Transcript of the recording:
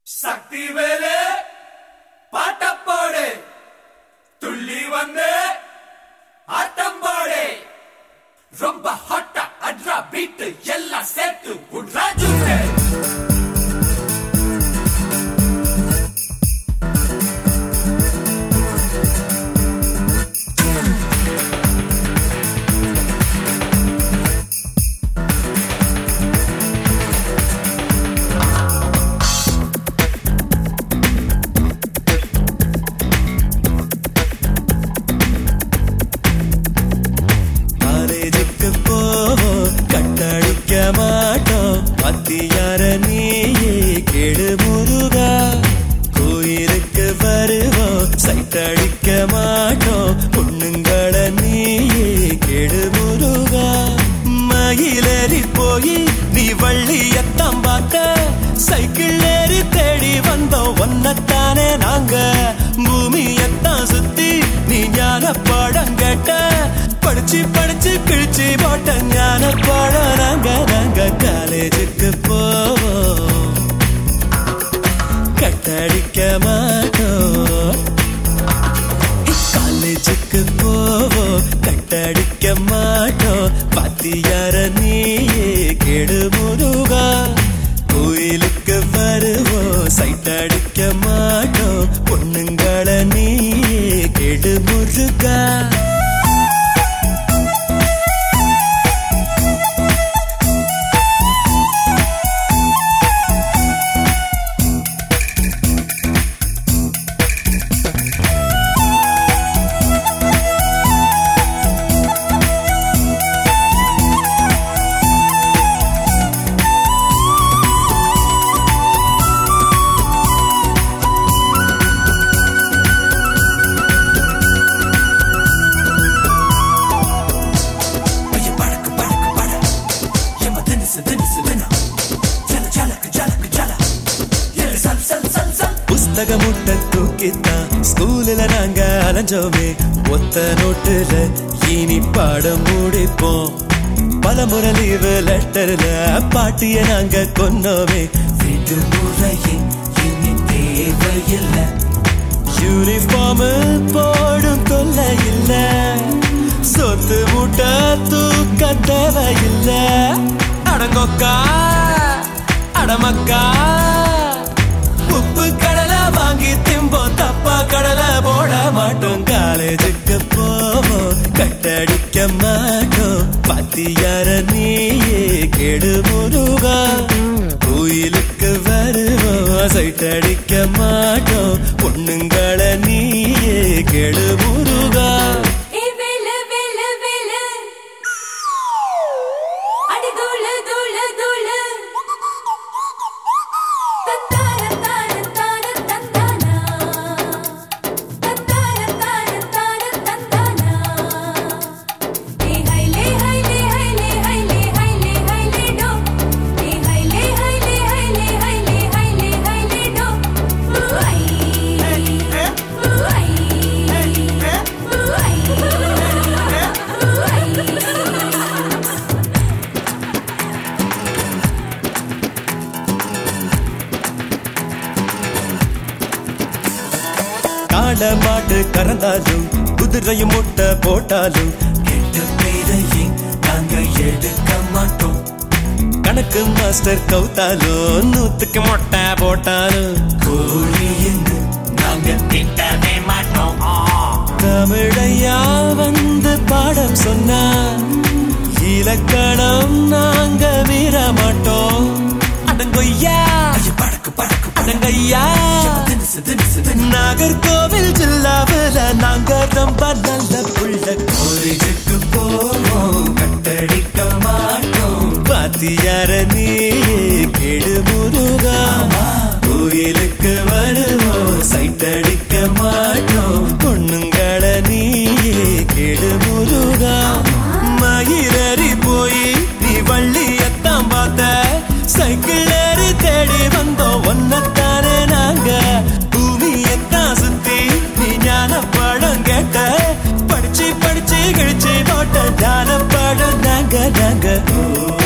சக்தி வேலே பாட்டப்பாடு துள்ளி வந்து ஆட்டம் பாடு ரொம்ப ஹாட்டா அட்ரா பீட் எல்லாம் சேர்த்து உட்ரா ஜூஸே சைட்டடிக்க மாட்டோம் பொண்ணுங்கள நீயே கெடு முருகா மயிலேறி போய் நீ வள்ளியத்தான் பார்க்க சைக்கிள் ஏறி தேடி வந்தோம் ஒன்னத்தானே நாங்க பூமியத்தான் சுத்தி நீ ஞான பாடம் கேட்ட படிச்சு படிச்சு கிழிச்சு போட்ட ஞான பாடம் நாங்க காலேஜுக்கு போவோம் கட்டடிக்க மாட்டோம் காலேஜுக்கு போவோம் கட்டடிக்க மாட்டோம் பாத்தியார நீயே கெடு முருகா கோயிலுக்கு வருவோம் சைட்டடிக்க மாட்டோம் பொண்ணுங்கள நீயே கெடு முருகா புஸ்தக முட்டை தூக்கித்தான் ஸ்கூல்ல நாங்க அலைஞ்சோமே ஒத்த நோட்டுல இனி பாடம் முடிப்போம் பலமுறை லீவு லெட்டர்ல பாட்டிய நாங்க கொன்னோமே விடுமுறையே இனி தேவையில்லை யூனிஃபார்ம் போடும் தொல்லை இல்ல சொத்து முட்டை தூக்க தேவையில்லை அடங்கொக்கா அடமக்கா உப்பு கடலை வாங்கி திம்போம் தப்பா கடலை போட மாட்டோம் காலேஜுக்கு போவோம் கட்டடிக்க மாட்டோம் பாத்தியார நீயே கெடு முருகா கோயிலுக்கு வருவோம் சைட்டடிக்க மாட்டோம் பொண்ணுங்கள நீயே கெடு முருகா காட மாட்டு கறந்தாலும் குதிரையும் முட்டை போட்டாலும் கெட்ட பேரையே நாங்க எடுக்க மாட்டோம் கணக்கு மாஸ்டர் கவுத்தாலும் நூத்துக்கு மொட்டை போட்டாலும் கோழின்னு நாங்க திட்டவே மாட்டோம் தமிழையா வந்து பாடம் சொன்னா இலக்கணம் நாங்க மீற மாட்டோம் அடங்கொய்யா அடங்கய்யா நாகர்கோவில் ஜில்லாவில் நாங்க ரொம்ப நல்ல புள்ள கோயிலுக்கு போவோம் கட்டடிக்க மாட்டோம் பாத்தியார நீயே கெடு முருகா கோயிலுக்கு வருவோம் சைட்டடிக்க மாட்டோம் பொண்ணுங்கள நீயே கெடு முருகா மயிலறி போய் நீ வள்ளியத்தான் பார்த்த சைக்கிள் ஏறி தேடி வந்தோம் ஒன்னத்தானே நாங்க பூமியத்தான் சுத்தி நீ ஞான பாடம் கேட்ட படிச்சு படிச்சு கிழிச்சு போட்ட ஞான பாடம் நாங்க